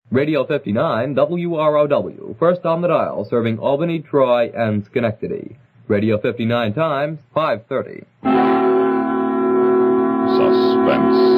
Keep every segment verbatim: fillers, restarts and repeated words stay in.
Radio fifty-nine, W R O W, first on the dial, serving Albany, Troy, and Schenectady. Radio fifty-nine times, five thirty. Suspense.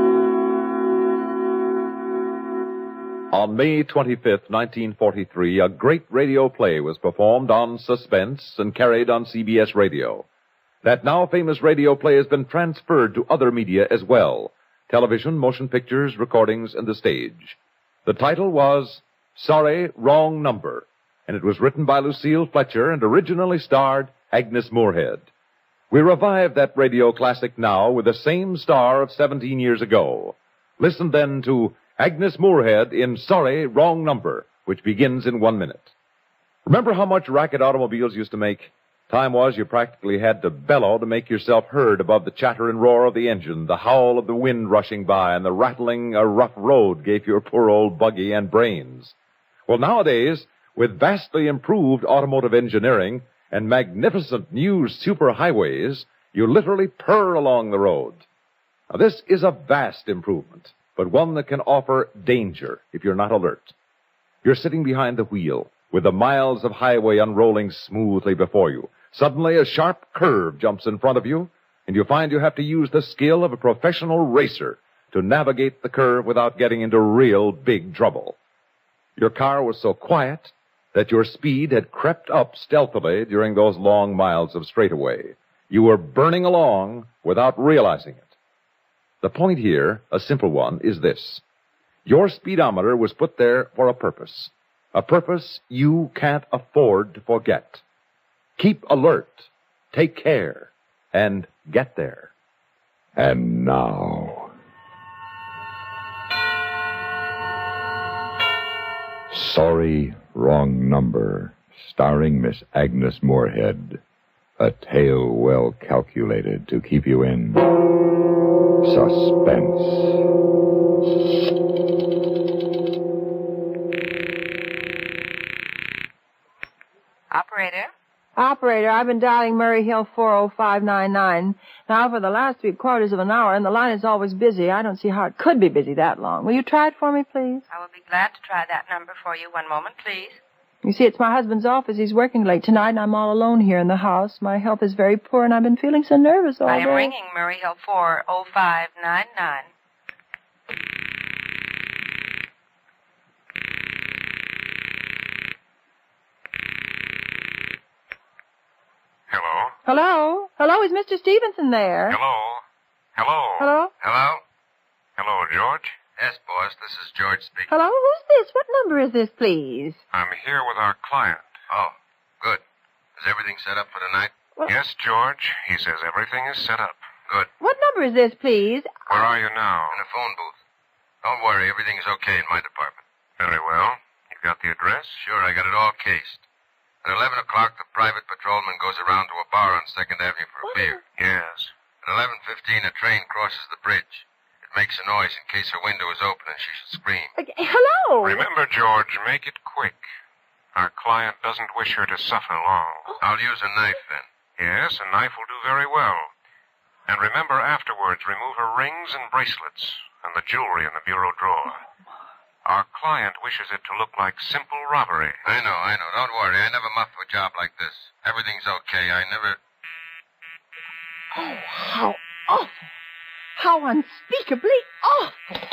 On May twenty-fifth, nineteen forty-three, a great radio play was performed on Suspense and carried on C B S Radio. That now famous radio play has been transferred to other media as well: television, motion pictures, recordings, and the stage. The title was Sorry, Wrong Number, and it was written by Lucille Fletcher and originally starred Agnes Moorehead. We revive that radio classic now with the same star of seventeen years ago. Listen then to Agnes Moorehead in Sorry, Wrong Number, which begins in one minute. Remember how much racket automobiles used to make? Time was you practically had to bellow to make yourself heard above the chatter and roar of the engine, the howl of the wind rushing by, and the rattling a rough road gave your poor old buggy and brains. Well, nowadays, with vastly improved automotive engineering and magnificent new superhighways, you literally purr along the road. Now, this is a vast improvement, but one that can offer danger if you're not alert. You're sitting behind the wheel, with the miles of highway unrolling smoothly before you. Suddenly, a sharp curve jumps in front of you, and you find you have to use the skill of a professional racer to navigate the curve without getting into real big trouble. Your car was so quiet that your speed had crept up stealthily during those long miles of straightaway. You were burning along without realizing it. The point here, a simple one, is this. Your speedometer was put there for a purpose. A purpose you can't afford to forget. Keep alert, take care, and get there. And now, Sorry, Wrong Number, starring Miss Agnes Moorehead. A tale well calculated to keep you in suspense. Operator? Operator, I've been dialing Murray Hill four oh five nine nine now for the last three quarters of an hour, and the line is always busy. I don't see how it could be busy that long. Will you try it for me, please? I will be glad to try that number for you. One moment, please. You see, it's my husband's office. He's working late tonight, and I'm all alone here in the house. My health is very poor, and I've been feeling so nervous all I day. am ringing Murray Hill four oh five nine nine. Hello? Hello? Hello, is Mister Stevenson there? Hello? Hello? Hello? Hello? Hello, George? Yes, boss, this is George speaking. Hello, who's this? What number is this, please? I'm here with our client. Oh, good. Is everything set up for tonight? What? Yes, George. He says everything is set up. Good. What number is this, please? Where are you now? In a phone booth. Don't worry, everything is okay in my department. Very well. You've got the address? Sure, I got it all cased. At eleven o'clock, the private patrolman goes around to a bar on second Avenue for a What? beer. Yes. At eleven fifteen, a train crosses the bridge. It makes a noise in case her window is open and she should scream. Uh, hello? Remember, George, make it quick. Our client doesn't wish her to suffer long. I'll use a knife then. Yes, a knife will do very well. And remember afterwards, remove her rings and bracelets and the jewelry in the bureau drawer. Our client wishes it to look like simple robbery. I know, I know. Don't worry. I never muff a job like this. Everything's okay. I never... Oh, how awful. How unspeakably awful.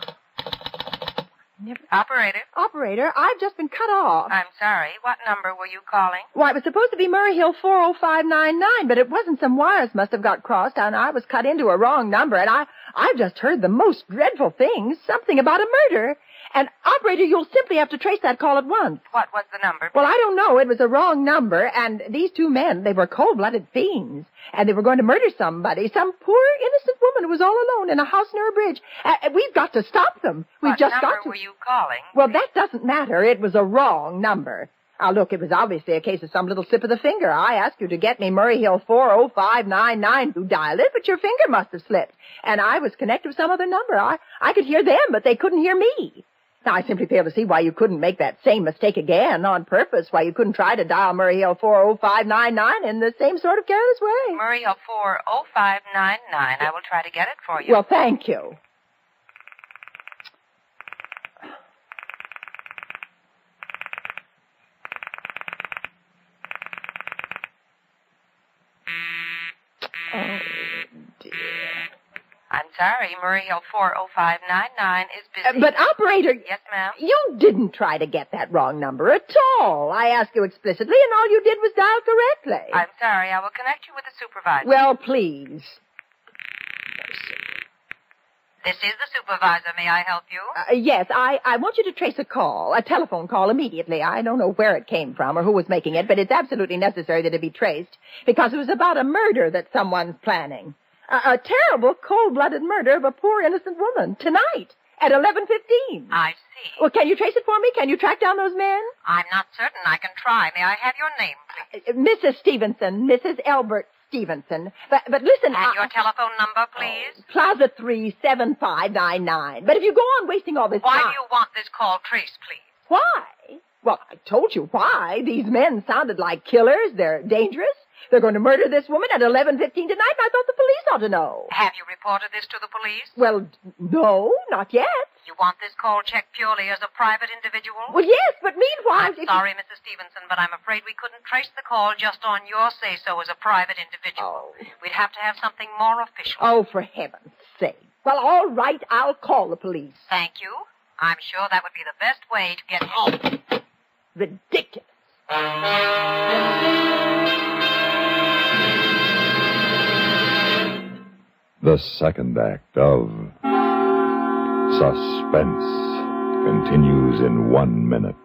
Never... Operator? Operator, I've just been cut off. I'm sorry. What number were you calling? Why, it was supposed to be Murray Hill four oh five nine nine, but it wasn't. Some wires must have got crossed, and I was cut into a wrong number, and I, I've just heard the most dreadful things, something about a murder. And, operator, you'll simply have to trace that call at once. What was the number? Well, I don't know. It was a wrong number, and these two men, they were cold-blooded fiends, and they were going to murder somebody, some poor, innocent woman who was all alone in a house near a bridge. Uh, we've got to stop them. We've What just number got to... were you calling? Well, that doesn't matter. It was a wrong number. Now, look, it was obviously a case of some little slip of the finger. I asked you to get me Murray Hill four oh five nine nine. You dialed it, but your finger must have slipped. And I was connected with some other number. I, I could hear them, but they couldn't hear me. Now, I simply fail to see why you couldn't make that same mistake again on purpose, why you couldn't try to dial Murray Hill four oh five nine nine in the same sort of careless way. Murray Hill four oh five nine nine. I will try to get it for you. Well, thank you. sorry. Murray Hill four oh five nine nine is busy. Uh, but, operator... Yes, ma'am? You didn't try to get that wrong number at all. I asked you explicitly, and all you did was dial correctly. I'm sorry. I will connect you with the supervisor. Well, please. This is the supervisor. May I help you? Uh, yes, I, I want you to trace a call, a telephone call immediately. I don't know where it came from or who was making it, but it's absolutely necessary that it be traced because it was about a murder that someone's planning. A, a terrible, cold-blooded murder of a poor innocent woman tonight at eleven fifteen. I see. Well, can you trace it for me? Can you track down those men? I'm not certain. I can try. May I have your name, please? Uh, Missus Stevenson, Missus Elbert Stevenson. But, but listen... And I, your telephone number, please? Oh, Plaza three seven five nine nine. But if you go on wasting all this Why time... do you want this call traced, please? Why? Well, I told you why. These men sounded like killers. They're dangerous. They're going to murder this woman at eleven fifteen tonight, and I thought the police ought to know. Have you reported this to the police? Well, no, not yet. You want this call checked purely as a private individual? Well, yes, but meanwhile... I'm sorry, Missus Stevenson, but I'm afraid we couldn't trace the call just on your say-so as a private individual. Oh. We'd have to have something more official. Oh, for heaven's sake. Well, all right, I'll call the police. Thank you. I'm sure that would be the best way to get... Oh, ridiculous. The second act of Suspense continues in one minute.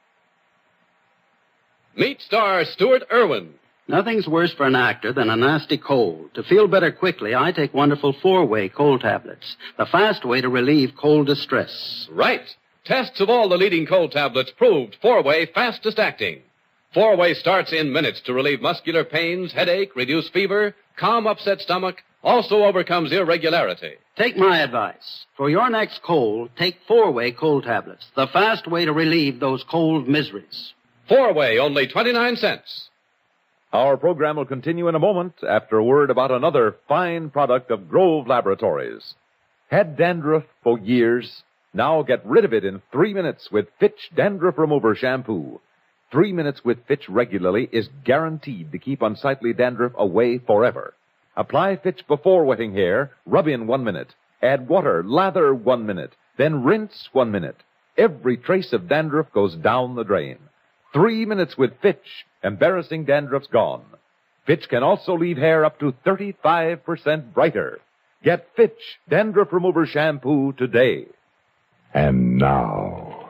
Meet star Stuart Irwin. Nothing's worse for an actor than a nasty cold. To feel better quickly, I take wonderful four-way cold tablets, the fast way to relieve cold distress. Right. Tests of all the leading cold tablets proved four-way fastest acting. Four-way starts in minutes to relieve muscular pains, headache, reduce fever, calm upset stomach, also overcomes irregularity. Take my advice. For your next cold, take four-way cold tablets, the fast way to relieve those cold miseries. Four-way, only twenty-nine cents. Our program will continue in a moment after a word about another fine product of Grove Laboratories. Had dandruff for years? Now get rid of it in three minutes with Fitch Dandruff Remover Shampoo. Three minutes with Fitch regularly is guaranteed to keep unsightly dandruff away forever. Apply Fitch before wetting hair, rub in one minute. Add water, lather one minute. Then rinse one minute. Every trace of dandruff goes down the drain. Three minutes with Fitch, embarrassing dandruff's gone. Fitch can also leave hair up to thirty-five percent brighter. Get Fitch Dandruff Remover Shampoo today. And now,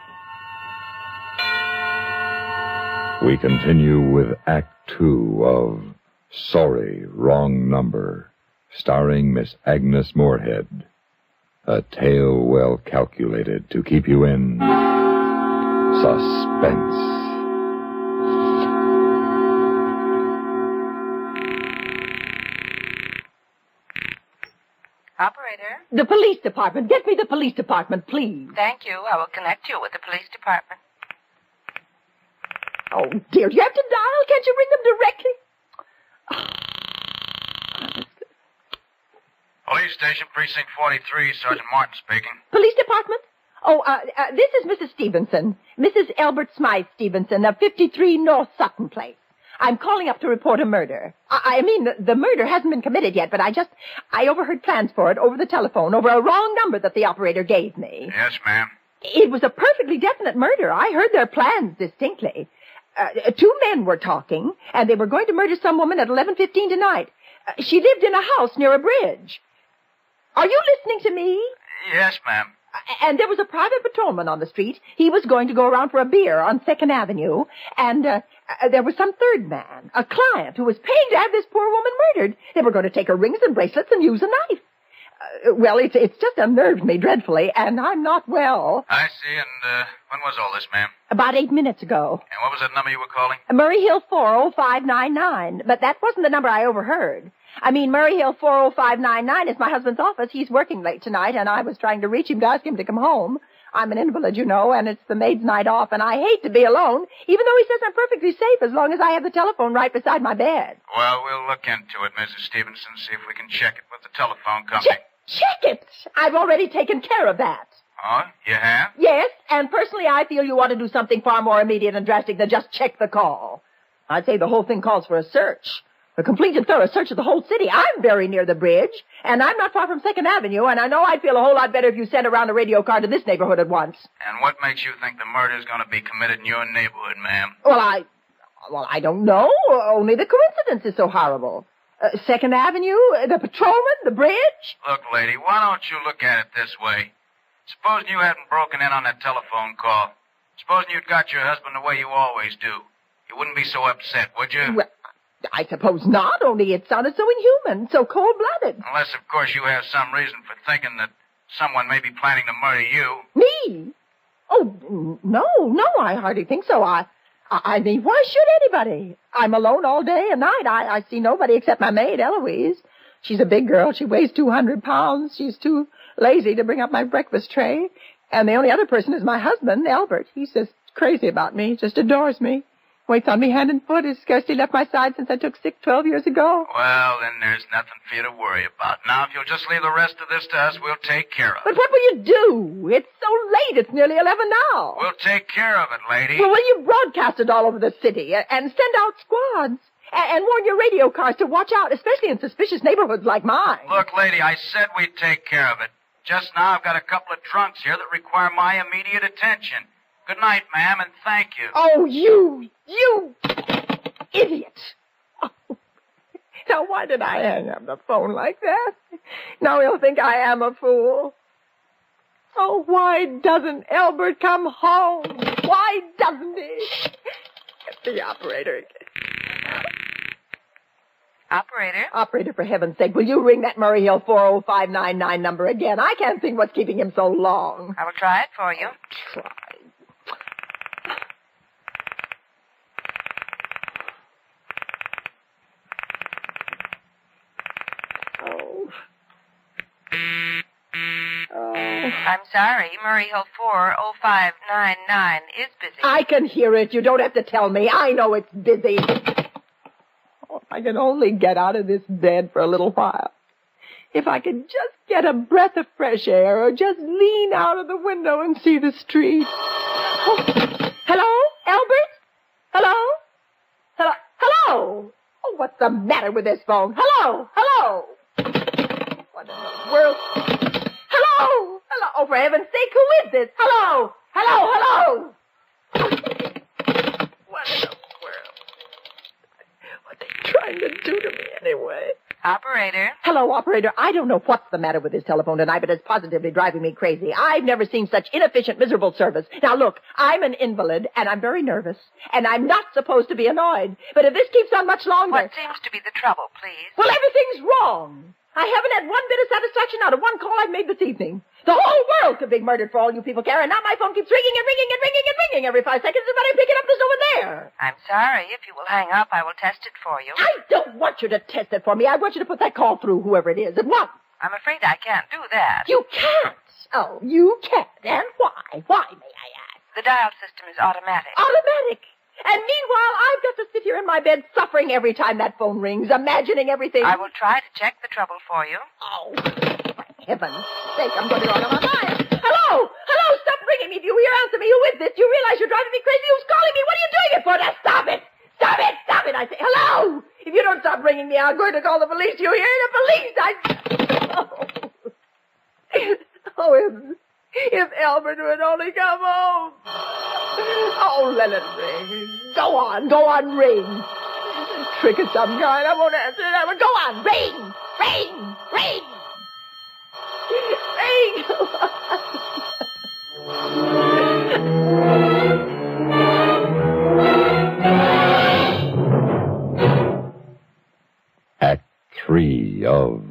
we continue with Act Two of Sorry, Wrong Number, starring Miss Agnes Moorehead. A tale well calculated to keep you in suspense. Operator? The police department. Get me the police department, please. Thank you. I will connect you with the police department. Oh, dear. Do you have to dial? Can't you ring them directly? Police Station, Precinct forty-three, Sergeant Martin speaking. Police department? Oh, uh, uh, this is Missus Stevenson. Missus Elbert Smythe Stevenson of fifty-three North Sutton Place. I'm calling up to report a murder. I, I mean, the, the murder hasn't been committed yet, but I just, I overheard plans for it over the telephone, over a wrong number that the operator gave me. Yes, ma'am. It was a perfectly definite murder. I heard their plans distinctly. Uh, two men were talking, and they were going to murder some woman at eleven fifteen tonight. Uh, she lived in a house near a bridge. Are you listening to me? Yes, ma'am. And there was a private patrolman on the street. He was going to go around for a beer on second Avenue. And uh, uh, there was some third man, a client, who was paying to have this poor woman murdered. They were going to take her rings and bracelets and use a knife. Uh, well, it's, it's just unnerved me dreadfully, and I'm not well. I see, and uh, when was all this, ma'am? About eight minutes ago. And what was that number you were calling? Murray Hill four oh five nine nine. But that wasn't the number I overheard. I mean, Murray Hill four oh five nine nine is my husband's office. He's working late tonight, and I was trying to reach him to ask him to come home. I'm an invalid, you know, and it's the maid's night off, and I hate to be alone, even though he says I'm perfectly safe as long as I have the telephone right beside my bed. Well, we'll look into it, Missus Stevenson, see if we can check it with the telephone company. Check, check it! I've already taken care of that. Oh, you have? Yes, and personally I feel you ought to do something far more immediate and drastic than just check the call. I'd say the whole thing calls for a search. A complete and thorough search of the whole city. I'm very near the bridge, and I'm not far from Second Avenue, and I know I'd feel a whole lot better if you sent around a radio car to this neighborhood at once. And what makes you think the murder's going to be committed in your neighborhood, ma'am? Well, I... Well, I don't know. Only the coincidence is so horrible. Uh, Second Avenue, the patrolman, the bridge. Look, lady, why don't you look at it this way? Supposing you hadn't broken in on that telephone call. Supposing you'd got your husband the way you always do. You wouldn't be so upset, would you? Well, I suppose not, only it sounded so inhuman, so cold-blooded. Unless, of course, you have some reason for thinking that someone may be planning to murder you. Me? Oh, no, no, I hardly think so. I... I mean, why should anybody? I'm alone all day and night. I, I see nobody except my maid, Eloise. She's a big girl. She weighs two hundred pounds. She's too lazy to bring up my breakfast tray. And the only other person is my husband, Albert. He's just crazy about me, just adores me. Waits on me hand and foot. Has scarcely left my side since I took sick twelve years ago. Well, then there's nothing for you to worry about. Now, if you'll just leave the rest of this to us, we'll take care of it. But what will you do? It's so late. It's nearly eleven now. We'll take care of it, lady. Well, will you broadcast it all over the city and send out squads? And warn your radio cars to watch out, especially in suspicious neighborhoods like mine. Look, lady, I said we'd take care of it. Just now I've got a couple of trunks here that require my immediate attention. Good night, ma'am, and thank you. Oh, you, you idiot. Oh. Now, why did I hang up the phone like that? Now he'll think I am a fool. Oh, why doesn't Albert come home? Why doesn't he? Get the operator again. Operator? Operator, for heaven's sake, will you ring that Murray Hill four oh five nine nine number again? I can't think what's keeping him so long. I will try it for you. Try. Oh. Oh. I'm sorry. Murray Hill four oh five nine nine is busy. I can hear it. You don't have to tell me. I know it's busy. Oh, if I can only get out of this bed for a little while. If I could just get a breath of fresh air or just lean out of the window and see the street. Oh. Hello? Albert? Hello? Hello? Hello? Oh, what's the matter with this phone? Hello? Hello? What in the world? Hello? Hello? Oh, for heaven's sake, who is this? Hello? Hello? Hello? What in the world? What are they trying to do to me anyway? Operator? Hello, operator. I don't know what's the matter with this telephone tonight, but it's positively driving me crazy. I've never seen such inefficient, miserable service. Now, look, I'm an invalid, and I'm very nervous, and I'm not supposed to be annoyed. But if this keeps on much longer... What seems to be the trouble, please? Well, everything's wrong. I haven't had one bit of satisfaction out of one call I've made this evening. The whole world could be murdered for all you people care, and now my phone keeps ringing and ringing and ringing and ringing every five seconds, and when I pick it up, there's no one there. I'm sorry. If you will hang up, I will test it for you. I don't want you to test it for me. I want you to put that call through, whoever it is, at once. I'm afraid I can't do that. You can't. Oh, you can't. And why? Why, may I ask? The dial system is automatic. Automatic. And meanwhile, I've got to sit here in my bed suffering every time that phone rings, imagining everything. I will try to check the trouble for you. Oh, for heaven's sake, I'm going to go out of my mind. Hello! Hello! Stop ringing me. Do you hear? Answer me. Who is this? Do you realize you're driving me crazy? Who's calling me? What are you doing it for? Now, stop it! Stop it! Stop it! I say, hello! If you don't stop ringing me, I'm going to call the police. You hear? The police! I... Oh, oh if, if Albert would only come home. Oh, let it ring. Go on. Go on, ring. Trick of some kind. I won't answer it. I will. Go on. Ring! Ring! Ring! Act three of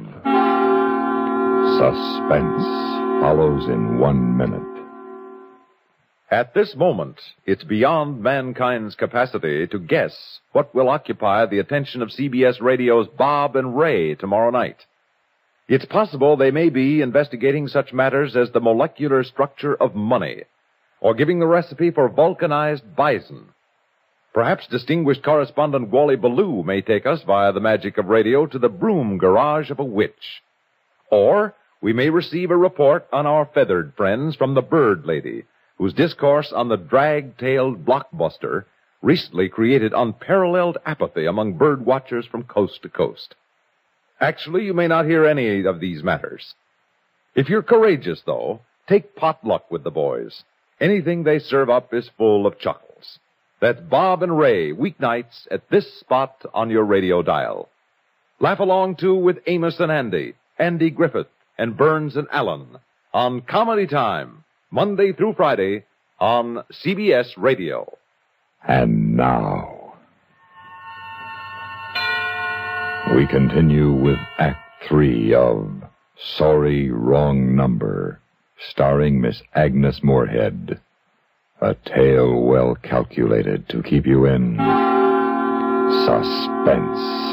Suspense follows in one minute. At this moment, it's beyond mankind's capacity to guess what will occupy the attention of C B S Radio's Bob and Ray tomorrow night. It's possible they may be investigating such matters as the molecular structure of money, or giving the recipe for vulcanized bison. Perhaps distinguished correspondent Wally Ballou may take us via the magic of radio to the broom garage of a witch. Or we may receive a report on our feathered friends from the Bird Lady, whose discourse on the drag-tailed blockbuster recently created unparalleled apathy among bird watchers from coast to coast. Actually, you may not hear any of these matters. If you're courageous, though, take potluck with the boys. Anything they serve up is full of chuckles. That's Bob and Ray, weeknights at this spot on your radio dial. Laugh along, too, with Amos and Andy, Andy Griffith, and Burns and Allen on Comedy Time, Monday through Friday on C B S Radio. And now, we continue with Act Three of Sorry, Wrong Number, starring Miss Agnes Moorehead. A tale well calculated to keep you in suspense.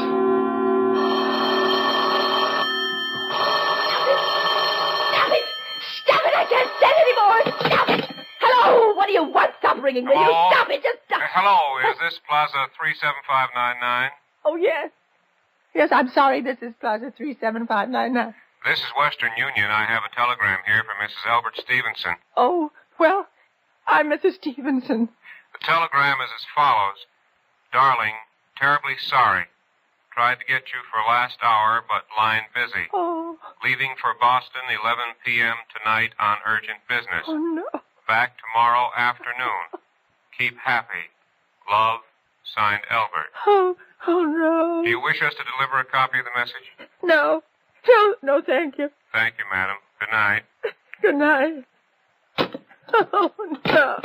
What do you want? Stop ringing, will you? Hello? Stop it, just stop. Uh, hello, is this Plaza three seven five nine nine? Oh, yes. Yes, I'm sorry, this is Plaza three seven five nine nine. This is Western Union. I have a telegram here from Missus Albert Stevenson. Oh, well, I'm Missus Stevenson. The telegram is as follows. Darling, terribly sorry. Tried to get you for last hour, but line busy. Oh. Leaving for Boston eleven p.m. tonight on urgent business. Oh, no. Back tomorrow afternoon. Keep happy. Love, signed Albert. Oh, oh, no. Do you wish us to deliver a copy of the message? No. No, no, thank you. Thank you, madam. Good night. Good night. Oh, no.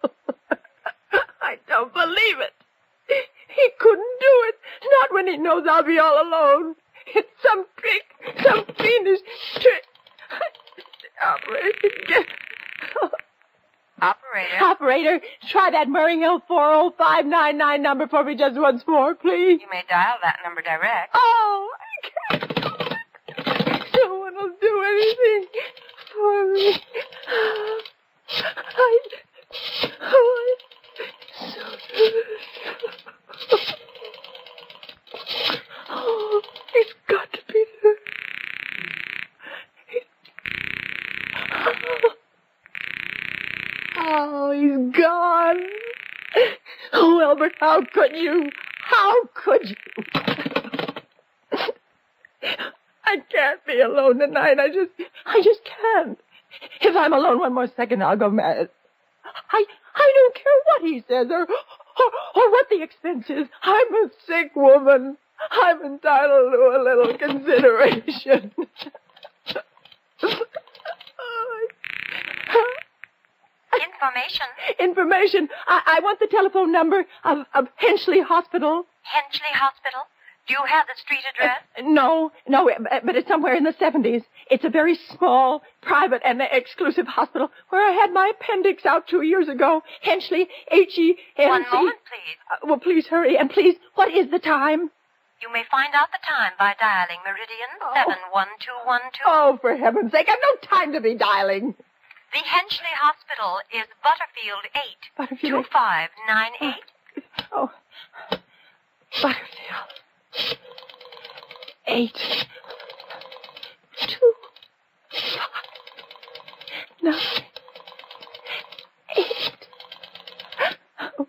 I don't believe it. He couldn't do it. Not when he knows I'll be all alone. It's some trick, some fiendish trick. Operator. Operator. Operator, try that Murray Hill four oh five nine nine number for me just once more, please. You may dial that number direct. Oh, I can't. No one will do anything for me. I... Oh, I'm so nervous. Oh, it's got to be there. Oh, he's gone. Oh, Albert, how could you? How could you? I can't be alone tonight. I just, I just can't. If I'm alone one more second, I'll go mad. I, I don't care what he says or, or, or what the expense is. I'm a sick woman. I'm entitled to a little consideration. Information. Information. I, I want the telephone number of, of Henchley Hospital. Henchley Hospital? Do you have the street address? Uh, no, no, but it's somewhere in the seventies. It's a very small, private, and exclusive hospital where I had my appendix out two years ago. Henchley, H E N C. One moment, please. Uh, well, please hurry. And please, what is the time? You may find out the time by dialing Meridian Oh. seven one two one two. Oh, for heaven's sake, I've no time to be dialing. The Henchley Hospital is Butterfield eight. Butterfield. two five nine eight. Oh, Butterfield. Eight. Two. Five. Nine. Eight. Oh.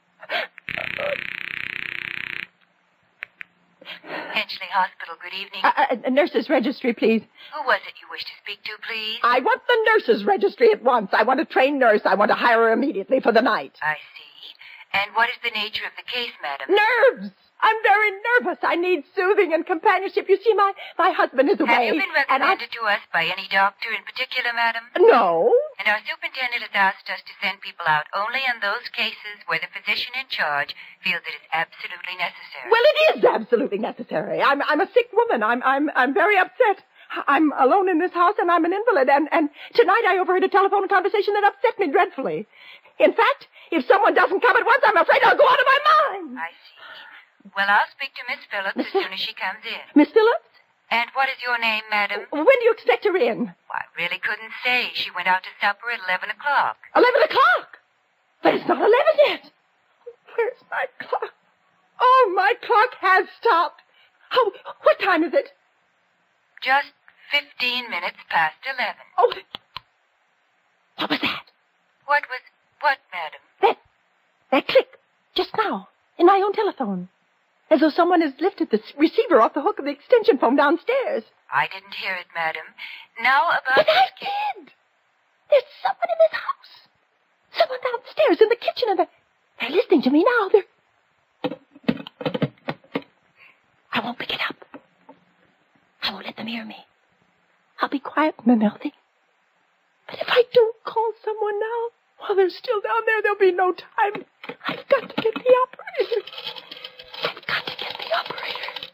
Henchley Hospital, good evening. Uh, uh, nurse's registry, please. Who was it you wished to speak to, please? I want the nurse's registry at once. I want a trained nurse. I want to hire her immediately for the night. I see. And what is the nature of the case, madam? Nerves! I'm very nervous. I need soothing and companionship. You see, my, my husband is away. Have you been and I... recommended to us by any doctor in particular, madam? No. And our superintendent has asked us to send people out only in those cases where the physician in charge feels it is absolutely necessary. Well, it is absolutely necessary. I'm I'm a sick woman. I'm I'm I'm very upset. I'm alone in this house and I'm an invalid. And and tonight I overheard a telephone conversation that upset me dreadfully. In fact, if someone doesn't come at once, I'm afraid I'll go out of my mind. I see. Well, I'll speak to Miss Phillips as soon as she comes in. Miss Phillips? And what is your name, madam? When do you expect her in? Well, I really couldn't say. She went out to supper at eleven o'clock. Eleven o'clock? But it's not eleven yet. Where's my clock? Oh, my clock has stopped. Oh, what time is it? Just fifteen minutes past eleven. Oh, what was that? What was what, madam? That, that click. Just telephone. As though someone has lifted the receiver off the hook of the extension phone downstairs. I didn't hear it, madam. Now about... But I did! There's someone in this house. Someone downstairs in the kitchen, and they're, they're listening to me now. They're... I won't pick it up. I won't let them hear me. I'll be quiet and nothing. But if I don't call someone now, while they're still down there, there'll be no time. I've got to get the operator. I've got to get the operator.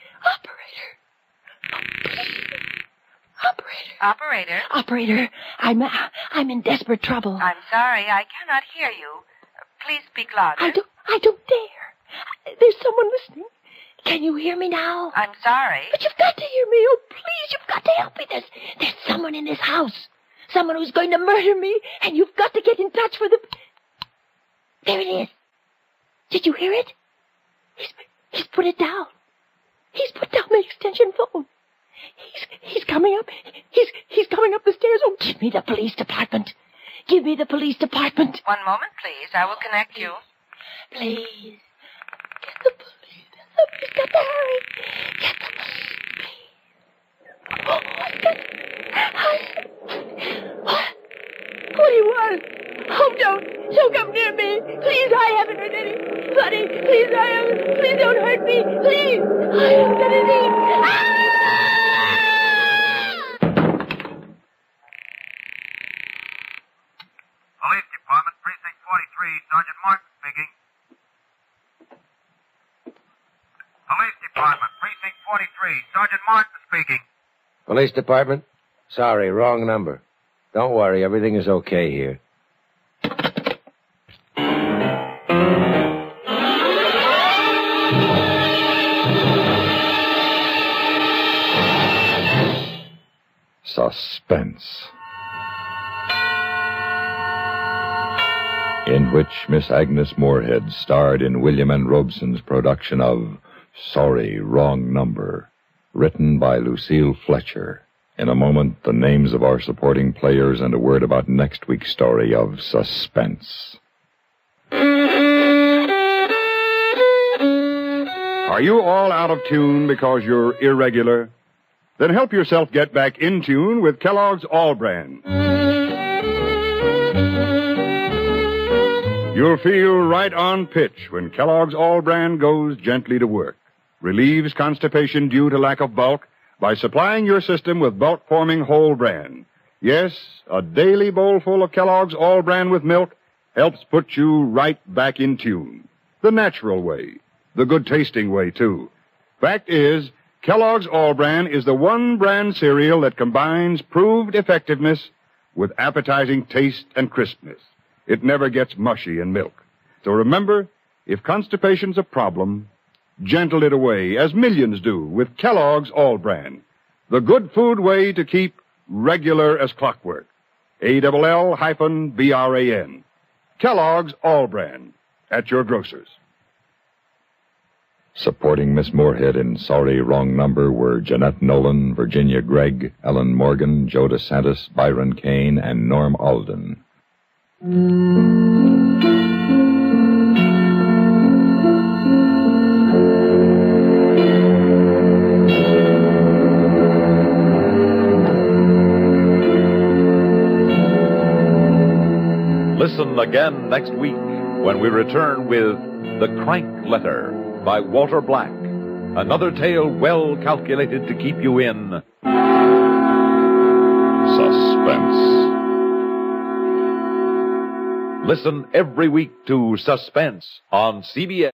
Operator. Operator. Operator? Operator, I'm, uh, I'm in desperate trouble. I'm sorry, I cannot hear you. Uh, please speak louder. I don't, I don't dare. There's someone listening. Can you hear me now? I'm sorry. But you've got to hear me. Oh, please, you've got to help me. There's, there's someone in this house. Someone who's going to murder me, and you've got to get in touch with the... There it is. Did you hear it? He's, he's put it down. He's put down the extension phone. He's, he's coming up. He's, he's coming up the stairs. Oh, give me the police department. Give me the police department. One moment, please. I will connect you. Please. Get the police. Somebody's got to hurry. Get the police, please. Oh, I got... I... What? What do you want? Oh, don't. Don't come near me. Please, I haven't hurt anybody. Please, I haven't. Please don't hurt me. Please. I haven't done anything. Ah! Police Department, Precinct forty-three, Sergeant Martin speaking. Police Department, Precinct forty-three, Sergeant Martin speaking. Police Department? Sorry, wrong number. Don't worry, everything is okay here. Suspense. In which Miss Agnes Moorehead starred in William N. Robeson's production of Sorry, Wrong Number, written by Lucille Fletcher. In a moment, the names of our supporting players and a word about next week's story of Suspense. Are you all out of tune because you're irregular? Then help yourself get back in tune with Kellogg's All-Bran. You'll feel right on pitch when Kellogg's All-Bran goes gently to work. Relieves constipation due to lack of bulk by supplying your system with bulk-forming whole bran. Yes, a daily bowlful of Kellogg's All-Bran with milk helps put you right back in tune. The natural way. The good-tasting way, too. Fact is, Kellogg's All-Bran is the one bran cereal that combines proved effectiveness with appetizing taste and crispness. It never gets mushy in milk. So remember, if constipation's a problem, gentle it away, as millions do, with Kellogg's All-Bran. The good food way to keep regular as clockwork. A L L hyphen B R A N. Kellogg's All-Bran. At your grocer's. Supporting Miss Moorehead in Sorry, Wrong Number were Jeanette Nolan, Virginia Gregg, Ellen Morgan, Joe DeSantis, Byron Kane, and Norm Alden. Listen again next week when we return with The Crank Letter by Walter Black. Another tale well calculated to keep you in suspense. Listen every week to Suspense on C B S.